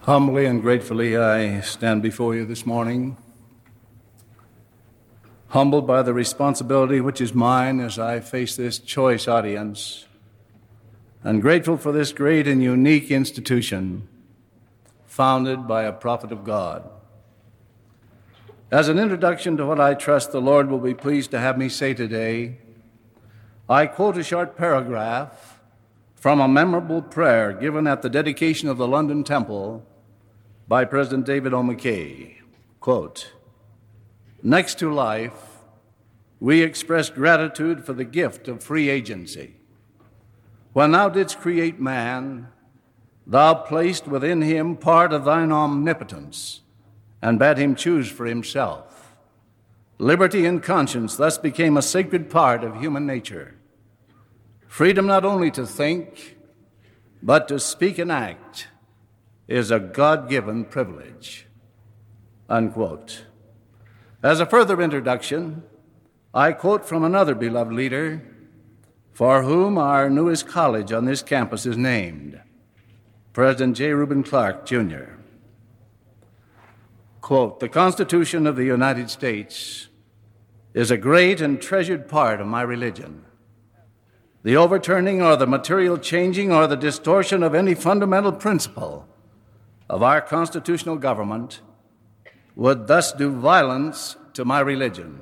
Humbly and gratefully, I stand before you this morning, humbled by the responsibility which is mine as I face this choice audience, and grateful for this great and unique institution founded by a prophet of God. As an introduction to what I trust the Lord will be pleased to have me say today, I quote a short paragraph from a memorable prayer given at the dedication of the London Temple by President David O. McKay. Quote, "Next to life, we express gratitude for the gift of free agency. When thou didst create man, thou placed within him part of thine omnipotence and bade him choose for himself. Liberty and conscience thus became a sacred part of human nature. Freedom not only to think, but to speak and act is a God-given privilege." Unquote. As a further introduction, I quote from another beloved leader for whom our newest college on this campus is named, President J. Reuben Clark, Jr. Quote, "The Constitution of the United States is a great and treasured part of my religion. The overturning or the material changing or the distortion of any fundamental principle of our constitutional government would thus do violence to my religion.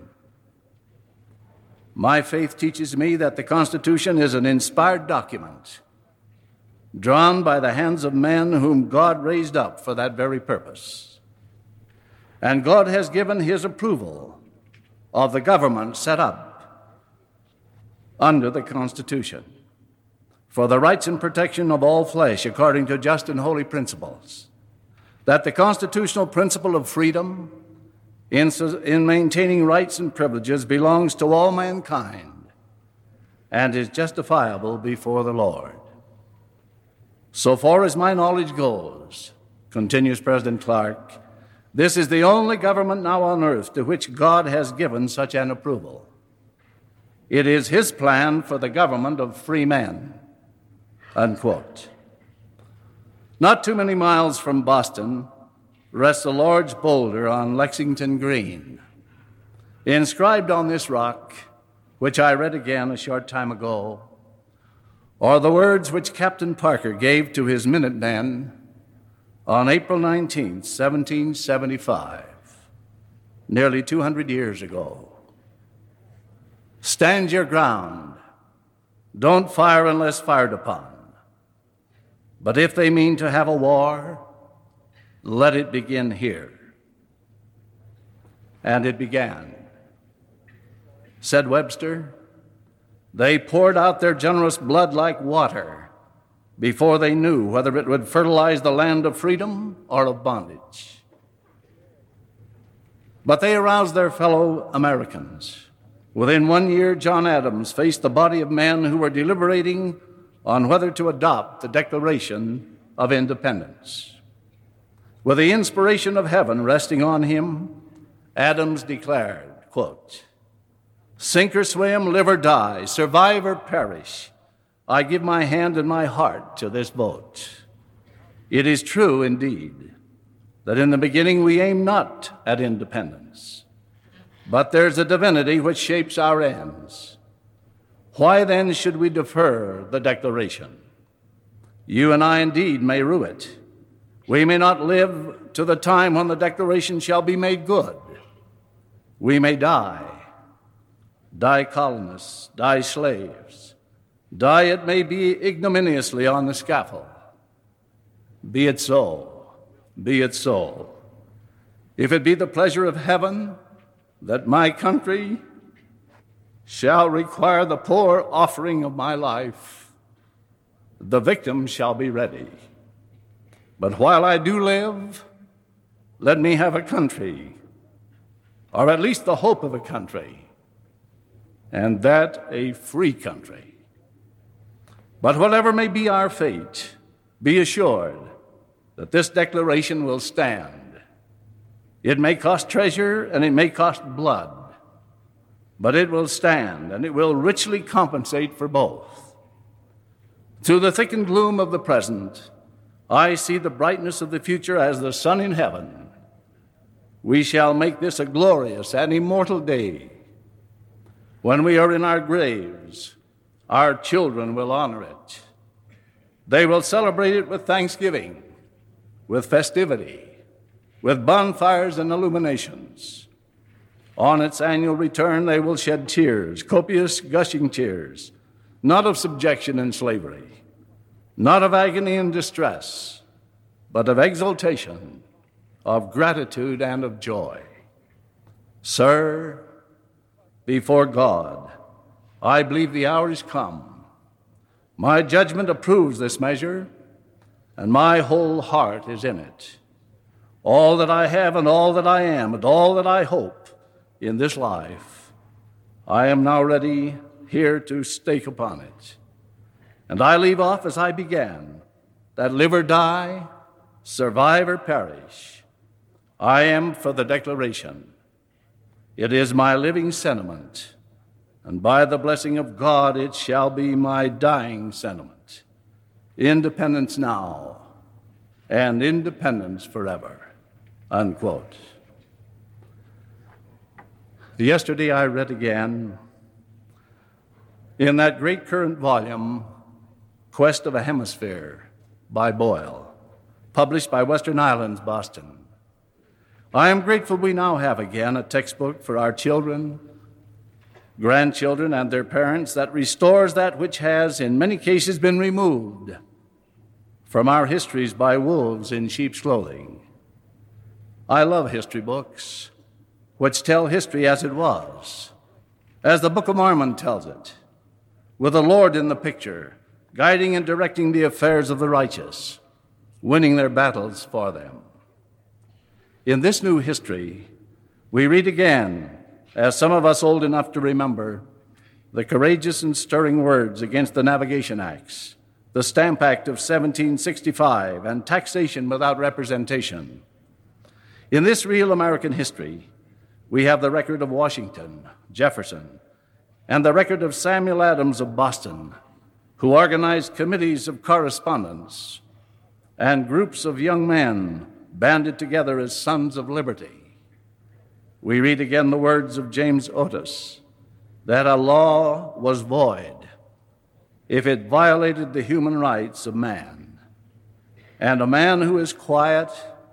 My faith teaches me that the Constitution is an inspired document drawn by the hands of men whom God raised up for that very purpose. And God has given his approval of the government set up under the Constitution for the rights and protection of all flesh according to just and holy principles, that the constitutional principle of freedom in maintaining rights and privileges belongs to all mankind and is justifiable before the Lord. So far as my knowledge goes," continues President Clark, "this is the only government now on earth to which God has given such an approval. It is his plan for the government of free men." Unquote. Not too many miles from Boston rests a large boulder on Lexington Green. Inscribed on this rock, which I read again a short time ago, are the words which Captain Parker gave to his Minutemen on April 19, 1775, nearly 200 years ago. "Stand your ground. Don't fire unless fired upon. But if they mean to have a war, let it begin here." And it began. Said Webster, "They poured out their generous blood like water before they knew whether it would fertilize the land of freedom or of bondage. But they aroused their fellow Americans. Within 1 year, John Adams faced the body of men who were deliberating on whether to adopt the Declaration of Independence. With the inspiration of heaven resting on him, Adams declared, quote, 'Sink or swim, live or die, survive or perish, I give my hand and my heart to this vote. It is true, indeed, that in the beginning we aim not at independence, but there's a divinity which shapes our ends. Why then should we defer the Declaration? You and I indeed may rue it. We may not live to the time when the Declaration shall be made good. We may die colonists, die slaves, die it may be ignominiously on the scaffold. Be it so, be it so. If it be the pleasure of heaven that my country shall require the poor offering of my life, the victim shall be ready. But while I do live, let me have a country, or at least the hope of a country, and that a free country. But whatever may be our fate, be assured that this Declaration will stand. It may cost treasure and it may cost blood, but it will stand, and it will richly compensate for both. Through the thick and gloom of the present, I see the brightness of the future as the sun in heaven. We shall make this a glorious and immortal day. When we are in our graves, our children will honor it. They will celebrate it with thanksgiving, with festivity, with bonfires and illuminations. On its annual return, they will shed tears, copious, gushing tears, not of subjection and slavery, not of agony and distress, but of exultation, of gratitude, and of joy. Sir, before God, I believe the hour is come. My judgment approves this measure, and my whole heart is in it. All that I have and all that I am and all that I hope in this life, I am now ready here to stake upon it. And I leave off as I began, that live or die, survive or perish, I am for the declaration. It is my living sentiment, and by the blessing of God it shall be my dying sentiment. Independence now, and independence forever." Unquote. Yesterday I read again in that great current volume, Quest of a Hemisphere by Boyle, published by Western Islands, Boston. I am grateful we now have again a textbook for our children, grandchildren, and their parents that restores that which has, in many cases, been removed from our histories by wolves in sheep's clothing. I love history books which tell history as it was, as the Book of Mormon tells it, with the Lord in the picture, guiding and directing the affairs of the righteous, winning their battles for them. In this new history, we read again, as some of us old enough to remember, the courageous and stirring words against the Navigation Acts, the Stamp Act of 1765, and taxation without representation. In this real American history, we have the record of Washington, Jefferson, and the record of Samuel Adams of Boston, who organized committees of correspondence and groups of young men banded together as sons of liberty. We read again the words of James Otis, that a law was void if it violated the human rights of man, and a man who is quiet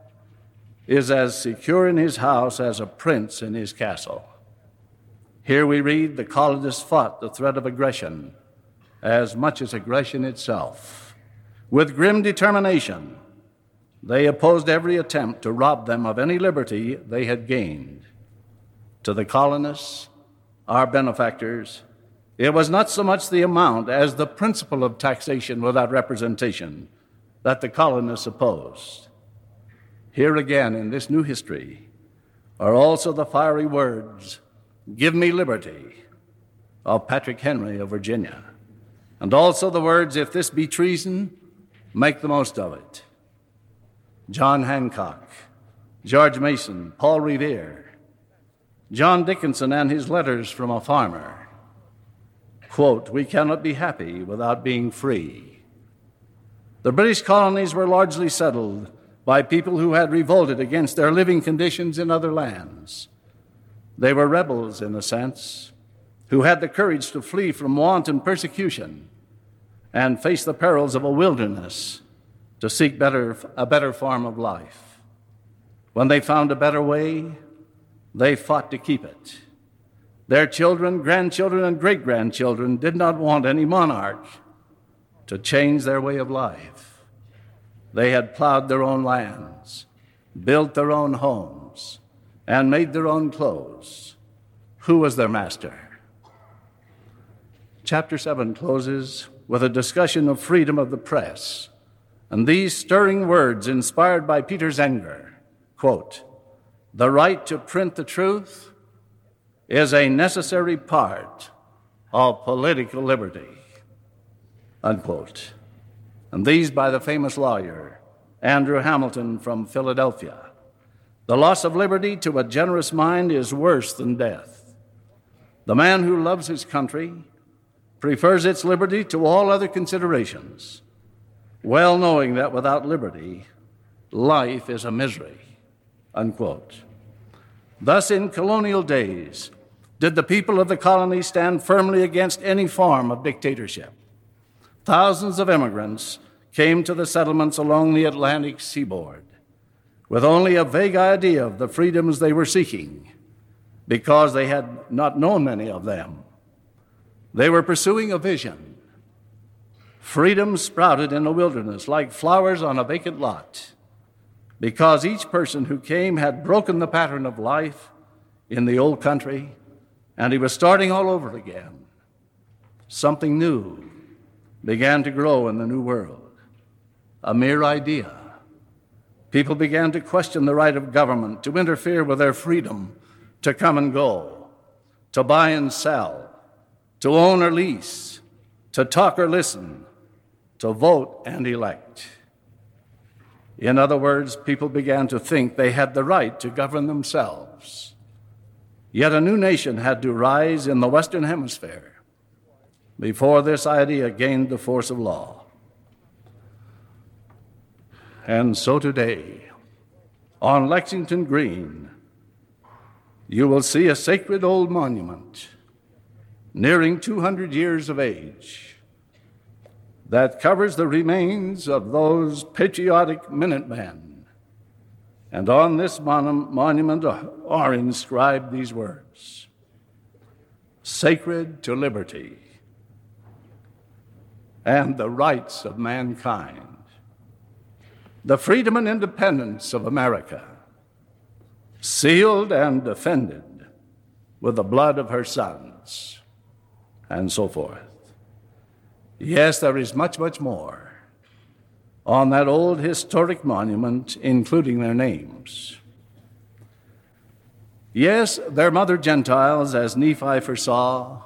is as secure in his house as a prince in his castle. Here we read the colonists fought the threat of aggression as much as aggression itself. With grim determination, they opposed every attempt to rob them of any liberty they had gained. To the colonists, our benefactors, it was not so much the amount as the principle of taxation without representation that the colonists opposed. Here again in this new history are also the fiery words, "Give me liberty," of Patrick Henry of Virginia, and also the words, "If this be treason, make the most of it." John Hancock, George Mason, Paul Revere, John Dickinson and his letters from a farmer. Quote, "We cannot be happy without being free." The British colonies were largely settled by people who had revolted against their living conditions in other lands. They were rebels, in a sense, who had the courage to flee from want and persecution and face the perils of a wilderness to seek a better form of life. When they found a better way, they fought to keep it. Their children, grandchildren, and great-grandchildren did not want any monarch to change their way of life. They had plowed their own lands, built their own homes, and made their own clothes. Who was their master? Chapter 7 closes with a discussion of freedom of the press, and these stirring words inspired by Peter Zenger, quote, "The right to print the truth is a necessary part of political liberty," unquote. And these by the famous lawyer, Andrew Hamilton from Philadelphia. "The loss of liberty to a generous mind is worse than death. The man who loves his country prefers its liberty to all other considerations. well knowing that without liberty, life is a misery, unquote. Thus, in colonial days, did the people of the colony stand firmly against any form of dictatorship. Thousands of immigrants came to the settlements along the Atlantic seaboard with only a vague idea of the freedoms they were seeking, because they had not known many of them. They were pursuing a vision. Freedom sprouted in the wilderness like flowers on a vacant lot, because each person who came had broken the pattern of life in the old country, and he was starting all over again. Something new began to grow in the new world, a mere idea. People began to question the right of government to interfere with their freedom to come and go, to buy and sell, to own or lease, to talk or listen, to vote and elect. In other words, people began to think they had the right to govern themselves. Yet a new nation had to rise in the Western Hemisphere before this idea gained the force of law. And so today, on Lexington Green, you will see a sacred old monument nearing 200 years of age that covers the remains of those patriotic Minutemen. And on this monument are inscribed these words: sacred to liberty and the rights of mankind, the freedom and independence of America, sealed and defended with the blood of her sons, and so forth. Yes, there is much, much more on that old historic monument, including their names. Yes, their mother Gentiles, as Nephi foresaw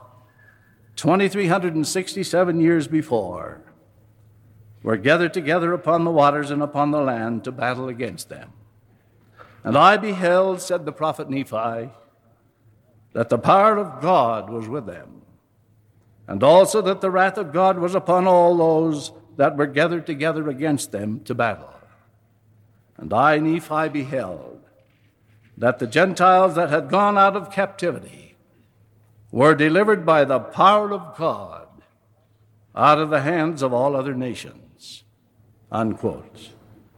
2,367 years before, were gathered together upon the waters and upon the land to battle against them. And I beheld, said the prophet Nephi, that the power of God was with them, and also that the wrath of God was upon all those that were gathered together against them to battle. And I, Nephi, beheld that the Gentiles that had gone out of captivity were delivered by the power of God out of the hands of all other nations, unquote.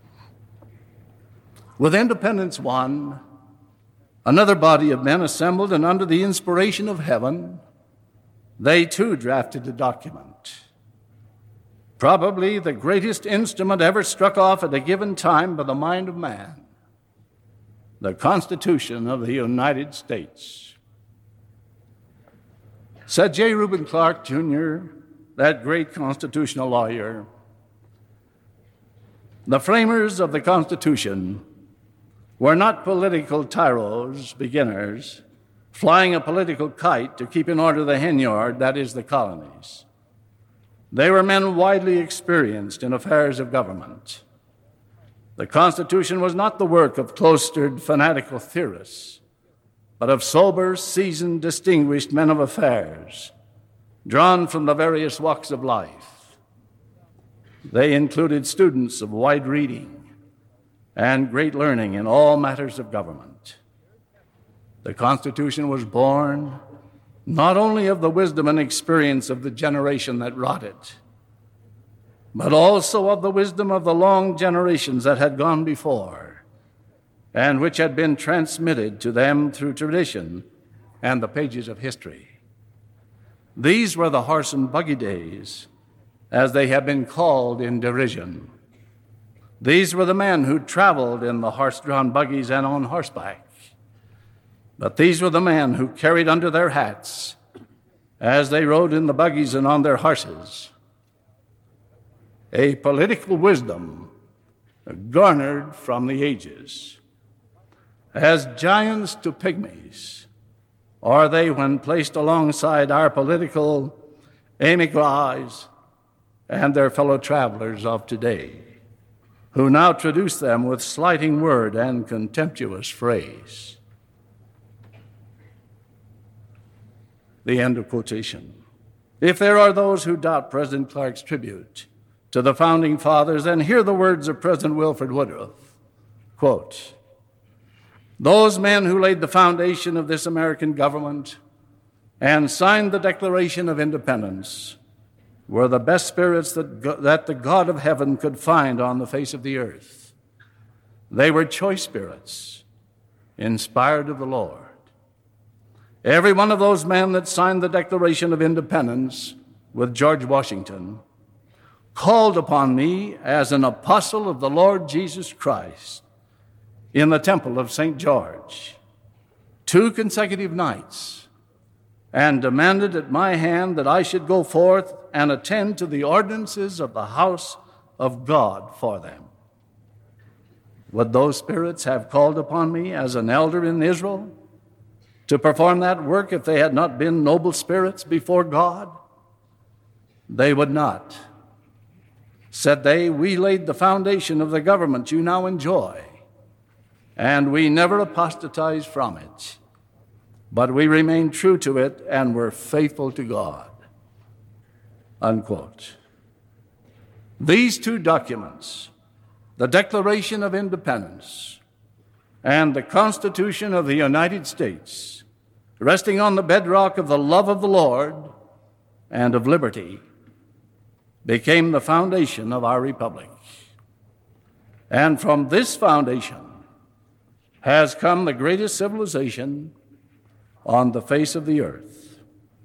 With independence won, another body of men assembled, and under the inspiration of heaven, they too drafted a document. Probably the greatest instrument ever struck off at a given time by the mind of man, the Constitution of the United States. Said J. Reuben Clark, Jr., that great constitutional lawyer, the framers of the Constitution were not political tyros, beginners, flying a political kite to keep in order the hen yard, that is, the colonies. They were men widely experienced in affairs of government. The Constitution was not the work of cloistered, fanatical theorists, but of sober, seasoned, distinguished men of affairs, drawn from the various walks of life. They included students of wide reading and great learning in all matters of government. The Constitution was born not only of the wisdom and experience of the generation that wrought it, but also of the wisdom of the long generations that had gone before and which had been transmitted to them through tradition and the pages of history. These were the horse and buggy days, as they have been called in derision. These were the men who traveled in the horse-drawn buggies and on horseback. But these were the men who carried under their hats, as they rode in the buggies and on their horses, a political wisdom garnered from the ages. As giants to pygmies are they when placed alongside our political émigrés and their fellow travelers of today, who now traduce them with slighting word and contemptuous phrase. The end of quotation. If there are those who doubt President Clark's tribute to the Founding Fathers, and hear the words of President Wilford Woodruff. Quote, "Those men who laid the foundation of this American government and signed the Declaration of Independence were the best spirits that the God of heaven could find on the face of the earth. They were choice spirits, inspired of the Lord. Every one of those men that signed the Declaration of Independence with George Washington called upon me as an apostle of the Lord Jesus Christ in the temple of St. George 2 consecutive nights, and demanded at my hand that I should go forth and attend to the ordinances of the house of God for them. Would those spirits have called upon me as an elder in Israel to perform that work if they had not been noble spirits before God? They would not. Said they, we laid the foundation of the government you now enjoy, and we never apostatized from it, but we remained true to it and were faithful to God." Unquote. These two documents, the Declaration of Independence and the Constitution of the United States, resting on the bedrock of the love of the Lord and of liberty, became the foundation of our republic. And from this foundation has come the greatest civilization on the face of the earth.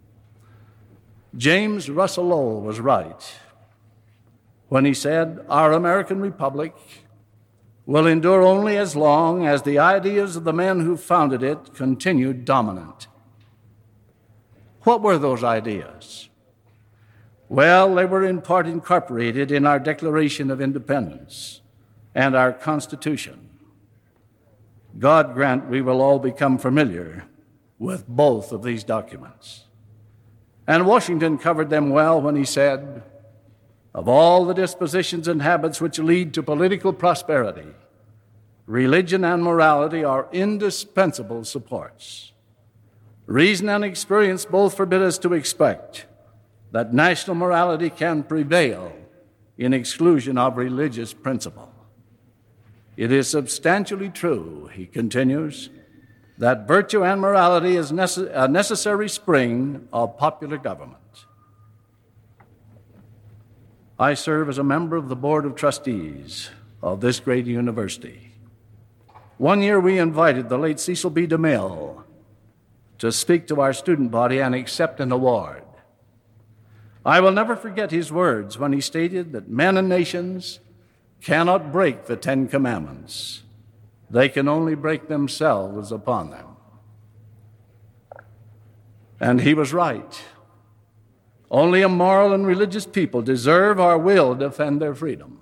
James Russell Lowell was right when he said, "Our American republic will endure only as long as the ideas of the men who founded it continue dominant." What were those ideas? Well, they were in part incorporated in our Declaration of Independence and our Constitution. God grant we will all become familiar with both of these documents. And Washington covered them well when he said, "Of all the dispositions and habits which lead to political prosperity, religion and morality are indispensable supports. Reason and experience both forbid us to expect that national morality can prevail in exclusion of religious principle. It is substantially true," he continues, "that virtue and morality is a necessary spring of popular government." I serve as a member of the Board of Trustees of this great university. One year we invited the late Cecil B. DeMille to speak to our student body and accept an award. I will never forget his words when he stated that men and nations cannot break the Ten Commandments. They can only break themselves upon them. And he was right. Only a moral and religious people deserve or will defend their freedom.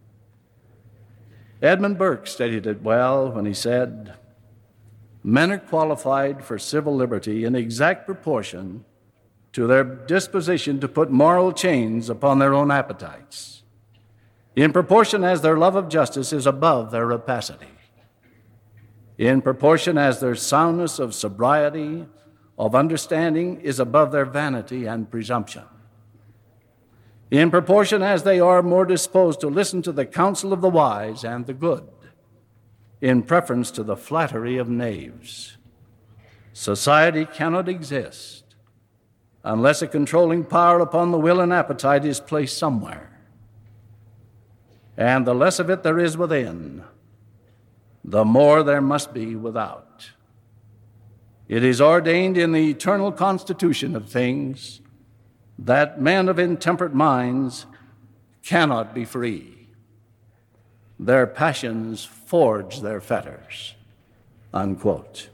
Edmund Burke stated it well when he said, "Men are qualified for civil liberty in exact proportion to their disposition to put moral chains upon their own appetites, in proportion as their love of justice is above their rapacity, in proportion as their soundness of sobriety, of understanding is above their vanity and presumption, in proportion as they are more disposed to listen to the counsel of the wise and the good, in preference to the flattery of knaves. Society cannot exist unless a controlling power upon the will and appetite is placed somewhere. And the less of it there is within, the more there must be without. It is ordained in the eternal constitution of things that men of intemperate minds cannot be free. Their passions forge their fetters." Unquote.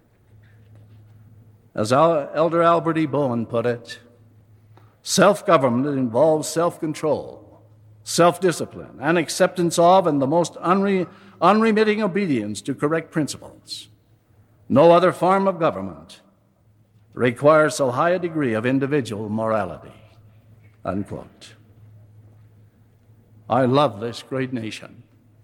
As Elder Albert E. Bowen put it, self-government involves self-control, self-discipline, and acceptance of and the most unremitting obedience to correct principles. No other form of government requires so high a degree of individual morality." Unquote. I love this great nation.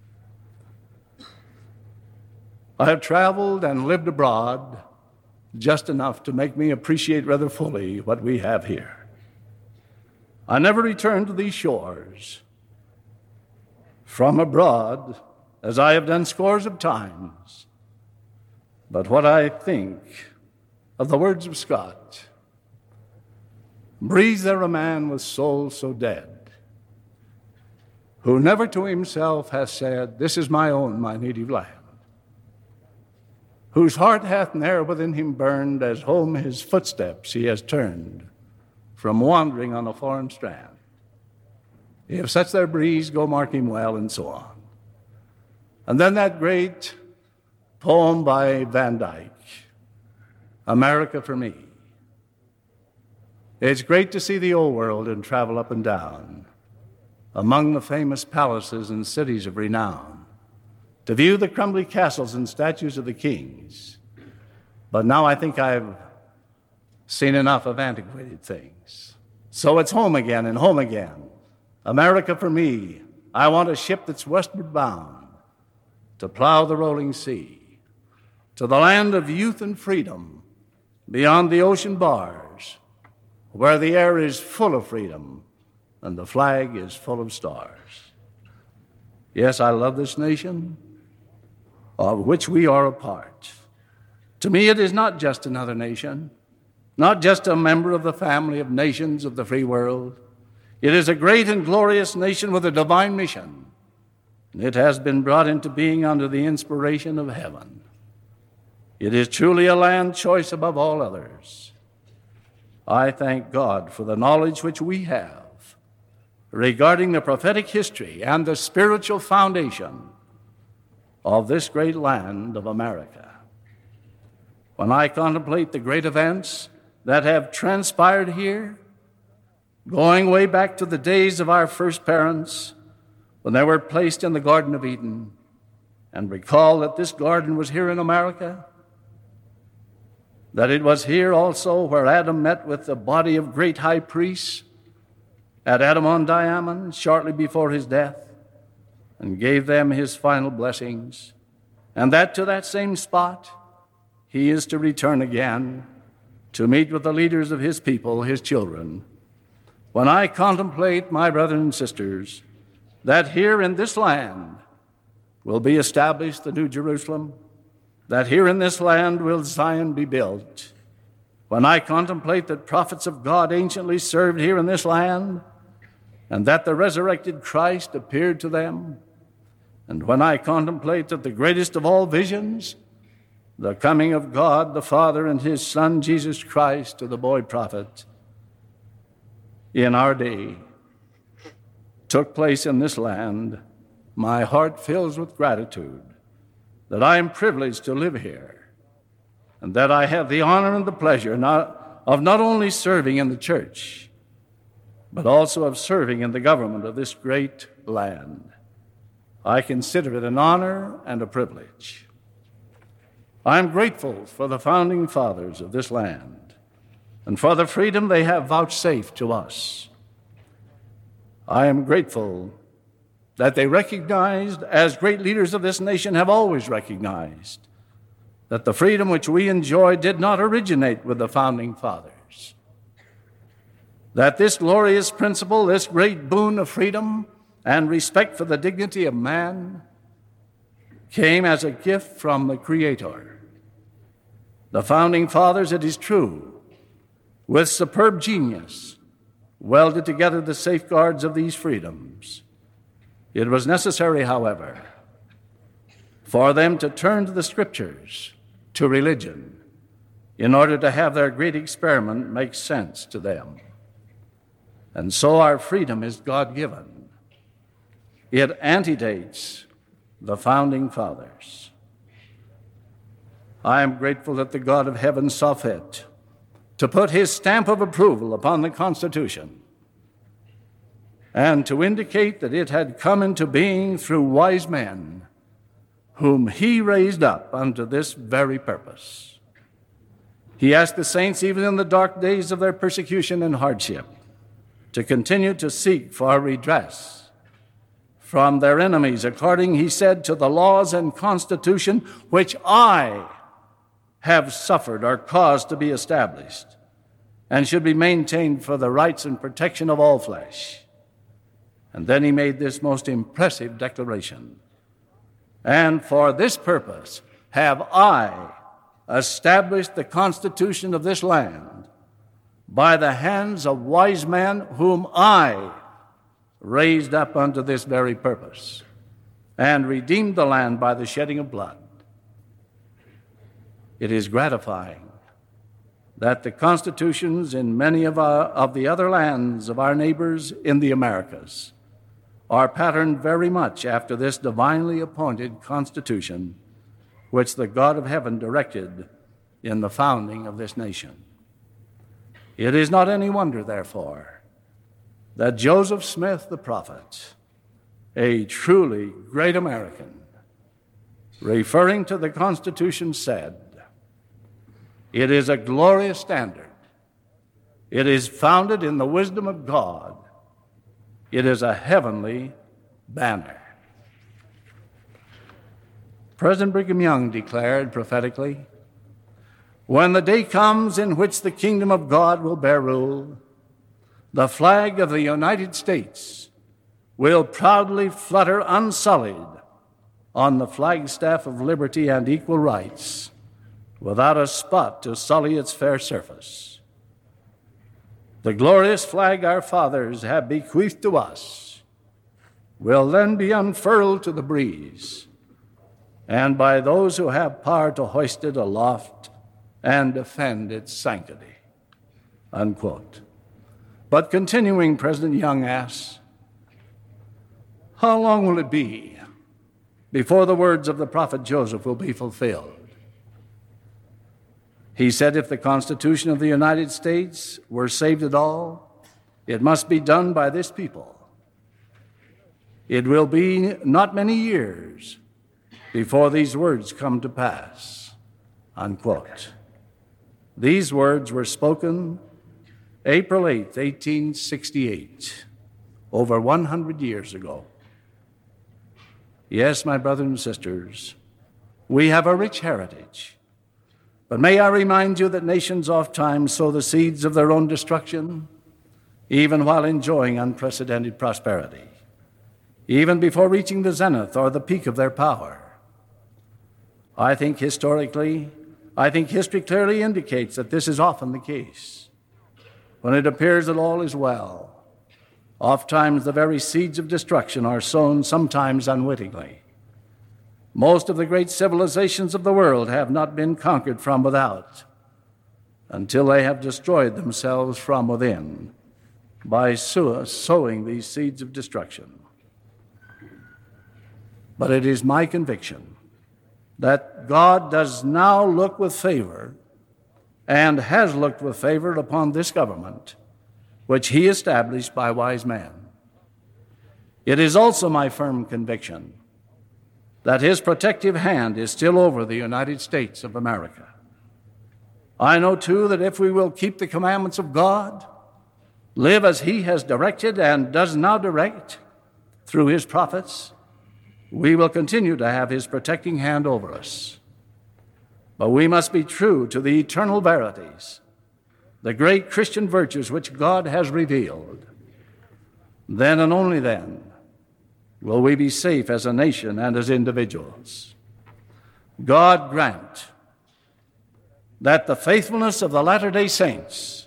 I have traveled and lived abroad just enough to make me appreciate rather fully what we have here. I never returned to these shores from abroad, as I have done scores of times. But what I think of the words of Scott, breathes there a man with soul so dead, who never to himself hath said, this is my own, my native land, whose heart hath ne'er within him burned, as home his footsteps he has turned, from wandering on a foreign strand. If such there breeze, go mark him well, and so on. And then that great poem by Van Dyke, America for Me. It's great to see the old world and travel up and down among the famous palaces and cities of renown, to view the crumbly castles and statues of the kings. But now I think I've seen enough of antiquated things. So it's home again and home again. America for me. I want a ship that's westward bound to plow the rolling sea, to the land of youth and freedom beyond the ocean bars, where the air is full of freedom and the flag is full of stars. Yes, I love this nation of which we are a part. To me, it is not just another nation, not just a member of the family of nations of the free world. It is a great and glorious nation with a divine mission. It has been brought into being under the inspiration of heaven. It is truly a land choice above all others. I thank God for the knowledge which we have regarding the prophetic history and the spiritual foundation of this great land of America. When I contemplate the great events that have transpired here, going way back to the days of our first parents, when they were placed in the Garden of Eden, and recall that this garden was here in America, that it was here also where Adam met with the body of great high priests at Adam-on-Diamond shortly before his death, and gave them his final blessings, and that to that same spot he is to return again to meet with the leaders of his people, his children. When I contemplate, my brothers and sisters, that here in this land will be established the New Jerusalem, that here in this land will Zion be built, when I contemplate that prophets of God anciently served here in this land, and that the resurrected Christ appeared to them, and when I contemplate that the greatest of all visions, the coming of God the Father and his Son Jesus Christ to the boy prophet, in our day, took place in this land, my heart fills with gratitude that I am privileged to live here, and that I have the honor and the pleasure of not only serving in the church, but also of serving in the government of this great land. I consider it an honor and a privilege. I am grateful for the founding fathers of this land and for the freedom they have vouchsafed to us. I am grateful that they recognized, as great leaders of this nation have always recognized, that the freedom which we enjoy did not originate with the founding fathers. That this glorious principle, this great boon of freedom and respect for the dignity of man, came as a gift from the Creator. The founding fathers, it is true, with superb genius, welded together the safeguards of these freedoms. It was necessary, however, for them to turn to the Scriptures, to religion, in order to have their great experiment make sense to them. And so our freedom is God-given. It antedates the founding fathers. I am grateful that the God of heaven saw fit to put his stamp of approval upon the Constitution and to indicate that it had come into being through wise men whom he raised up unto this very purpose. He asked the saints, even in the dark days of their persecution and hardship, to continue to seek for redress from their enemies, according, he said, to the laws and constitution which I have suffered or caused to be established, and should be maintained for the rights and protection of all flesh. And then he made this most impressive declaration. And for this purpose have I established the constitution of this land by the hands of wise men whom I raised up unto this very purpose, and redeemed the land by the shedding of blood. It is gratifying that the constitutions in many of the other lands of our neighbors in the Americas are patterned very much after this divinely appointed constitution which the God of heaven directed in the founding of this nation. It is not any wonder, therefore, that Joseph Smith the prophet, a truly great American, referring to the Constitution, said, "It is a glorious standard. It is founded in the wisdom of God. It is a heavenly banner." President Brigham Young declared prophetically, "When the day comes in which the kingdom of God will bear rule, the flag of the United States will proudly flutter unsullied on the flagstaff of liberty and equal rights, without a spot to sully its fair surface. The glorious flag our fathers have bequeathed to us will then be unfurled to the breeze, and by those who have power to hoist it aloft and defend its sanctity." Unquote. But continuing, President Young asks, how long will it be before the words of the prophet Joseph will be fulfilled? He said if the Constitution of the United States were saved at all, it must be done by this people. It will be not many years before these words come to pass. Unquote. These words were spoken April 8, 1868, over 100 years ago. Yes, my brothers and sisters, we have a rich heritage. But may I remind you that nations oftentimes sow the seeds of their own destruction, even while enjoying unprecedented prosperity, even before reaching the zenith or the peak of their power. I think history clearly indicates that this is often the case. When it appears that all is well, oftentimes the very seeds of destruction are sown, sometimes unwittingly. Most of the great civilizations of the world have not been conquered from without until they have destroyed themselves from within by sowing these seeds of destruction. But it is my conviction that God does now look with favor and has looked with favor upon this government, which he established by wise men. It is also my firm conviction that his protective hand is still over the United States of America. I know, too, that if we will keep the commandments of God, live as he has directed and does now direct through his prophets, we will continue to have his protecting hand over us. But we must be true to the eternal verities, the great Christian virtues which God has revealed. Then and only then will we be safe as a nation and as individuals. God grant that the faithfulness of the Latter-day Saints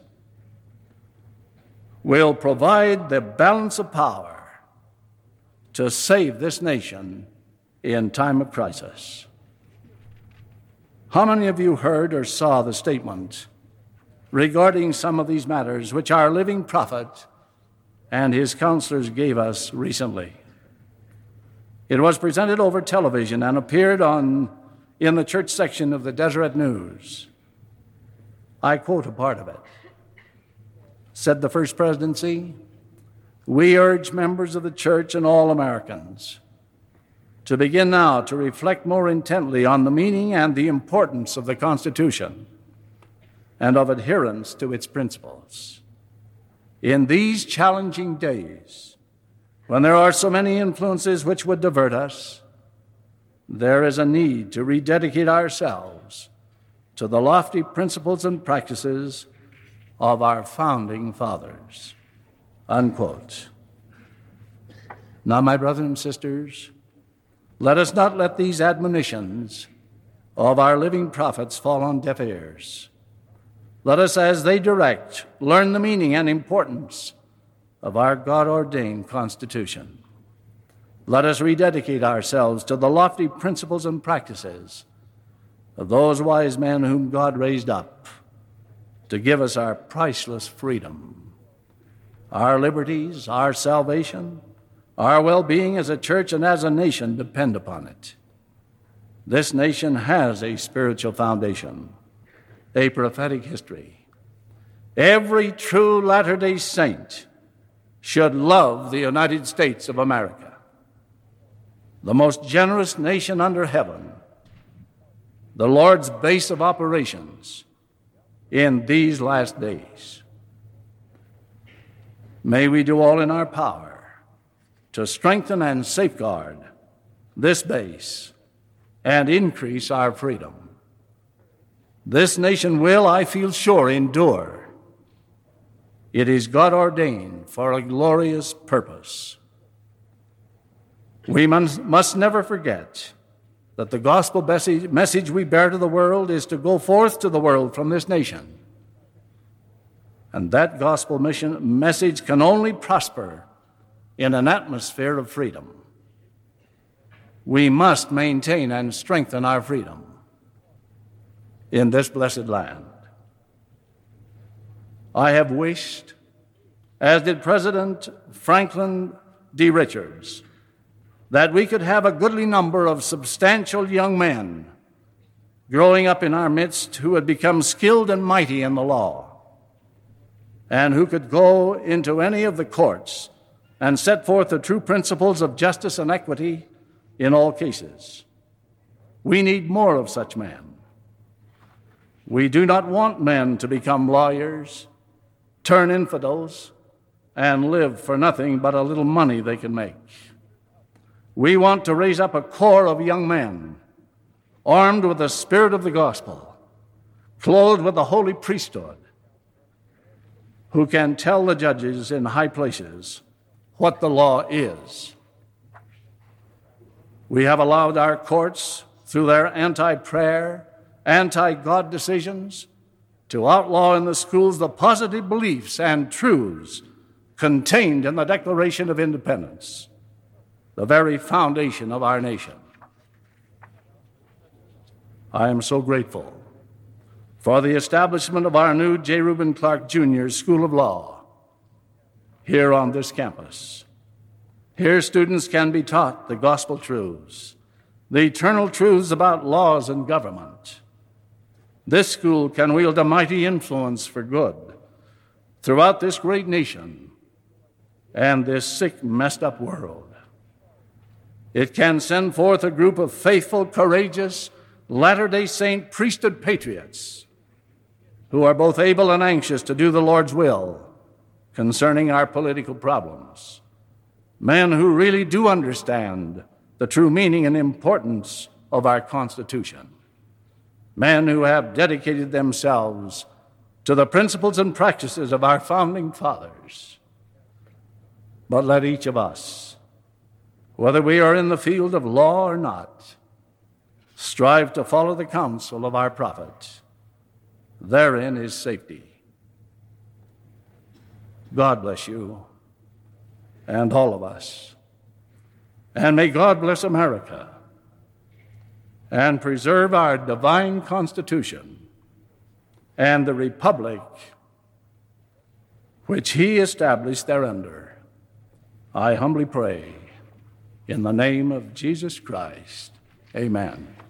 will provide the balance of power to save this nation in time of crisis. How many of you heard or saw the statement regarding some of these matters which our living prophet and his counselors gave us recently? It was presented over television and appeared in the church section of the Deseret News. I quote a part of it. Said the First Presidency, "We urge members of the church and all Americans to begin now to reflect more intently on the meaning and the importance of the Constitution and of adherence to its principles. In these challenging days, when there are so many influences which would divert us, there is a need to rededicate ourselves to the lofty principles and practices of our founding fathers." Unquote. Now, my brothers and sisters, let us not let these admonitions of our living prophets fall on deaf ears. Let us, as they direct, learn the meaning and importance of our God-ordained Constitution. Let us rededicate ourselves to the lofty principles and practices of those wise men whom God raised up to give us our priceless freedom, our liberties, our salvation, our well-being as a church and as a nation depend upon it. This nation has a spiritual foundation, a prophetic history. Every true Latter-day Saint should love the United States of America, the most generous nation under heaven, the Lord's base of operations in these last days. May we do all in our power to strengthen and safeguard this base and increase our freedom. This nation will, I feel sure, endure. It is God ordained for a glorious purpose. We must never forget that the gospel message we bear to the world is to go forth to the world from this nation. And that gospel message can only prosper in an atmosphere of freedom. We must maintain and strengthen our freedom in this blessed land. I have wished, as did President Franklin D. Richards, that we could have a goodly number of substantial young men growing up in our midst who had become skilled and mighty in the law, and who could go into any of the courts and set forth the true principles of justice and equity in all cases. We need more of such men. We do not want men to become lawyers, turn infidels, and live for nothing but a little money they can make. We want to raise up a corps of young men armed with the spirit of the gospel, clothed with the holy priesthood, who can tell the judges in high places what the law is. We have allowed our courts, through their anti-prayer, anti-God decisions, to outlaw in the schools the positive beliefs and truths contained in the Declaration of Independence, the very foundation of our nation. I am so grateful for the establishment of our new J. Reuben Clark Jr. School of Law here on this campus. Here students can be taught the gospel truths, the eternal truths about laws and government. This school can wield a mighty influence for good throughout this great nation and this sick, messed up world. It can send forth a group of faithful, courageous, Latter-day Saint priesthood patriots who are both able and anxious to do the Lord's will concerning our political problems. Men who really do understand the true meaning and importance of our Constitution. Men who have dedicated themselves to the principles and practices of our founding fathers. But let each of us, whether we are in the field of law or not, strive to follow the counsel of our prophet. Therein is safety. God bless you and all of us. And may God bless America and preserve our divine Constitution and the republic which He established thereunder. I humbly pray in the name of Jesus Christ. Amen.